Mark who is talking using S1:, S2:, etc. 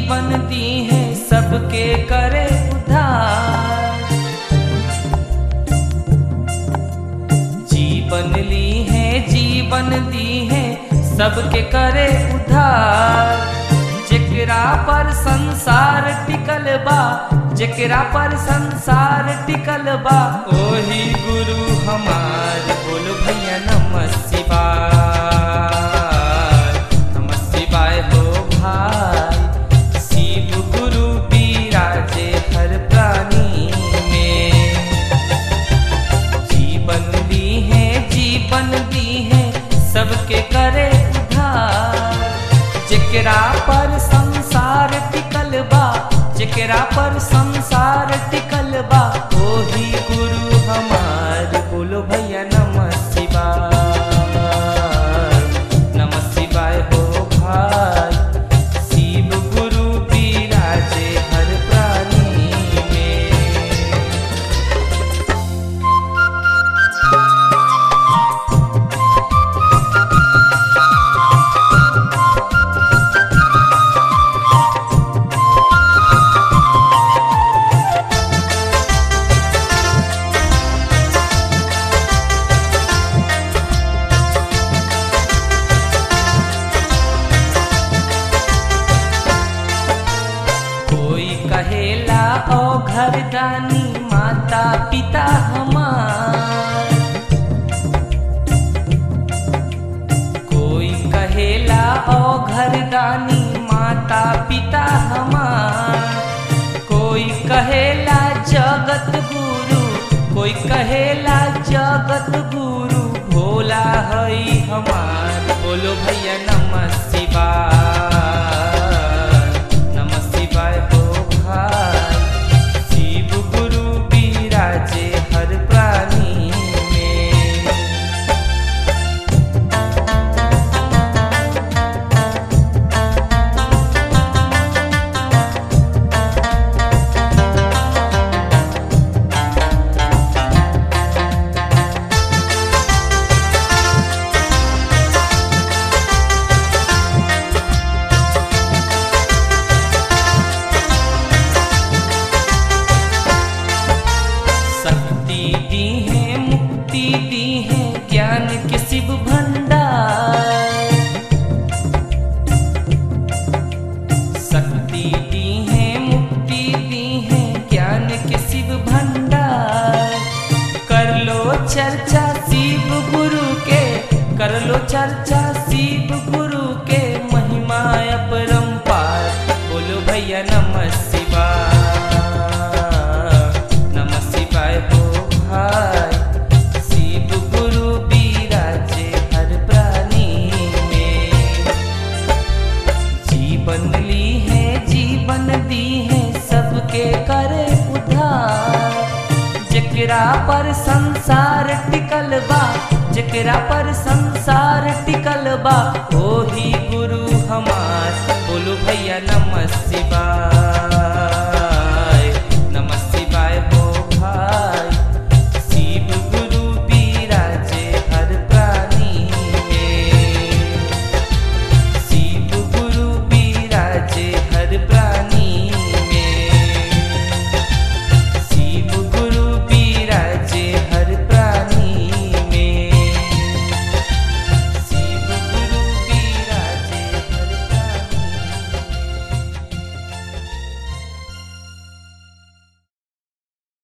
S1: जीवन दी है सबके करे उद्धार। जीवन ली है जीवन दी है सबके करे उद्धार। जेकरा पर संसार टिकल बा, जेकरा पर संसार टिकल बा, ओही गुरु हमार। बोलो भैया नमः शिवाय, नमः शिवाय हो भाई। शिव गुरु विराजे हर प्राणी में। जीवन दी है जीवन दी है सबके करे उद्धार। जेकरा पर संसार टिकल बा, जेकरा पर संसार टिकल बा, ओही गुरु हमार। बोलो भैया नमः शिवाय, नमः शिवाय हो भाई। शिव गुरु विराजे हर प्राणी में। कहेला ओ घरदानी माता पिता हमार। कोई कहेला ओ घरदानी माता पिता हमार। कोई कहेला जगत गुरु, कोई कहेला जगत गुरु, भोला हई हमार। बोलो भैया नमः शिवाय, नमः शिवाय हो भाई। शिव गुरु विराजे हर प्राणी में। दी है मुक्ति दी है ज्ञान के शिव भंडार। शक्ति दी है मुक्ति दी है ज्ञान के शिव भंडार। कर लो चर्चा शिव गुरु के, कर लो चर्चा शिव गुरु के, महिमा अपरंपार। बोलो भैया नमः शिवाय, नमः शिवाय हो भाई। शिव गुरु विराजे हर प्राणी में। जीवन ली है जीवन दी है सबके करे उद्धार। जेकरा पर संसार टिकल बा, जेकरा पर संसार टिकल बा, ओही गुरु हमार। बोलो भैया नमः शिवाय।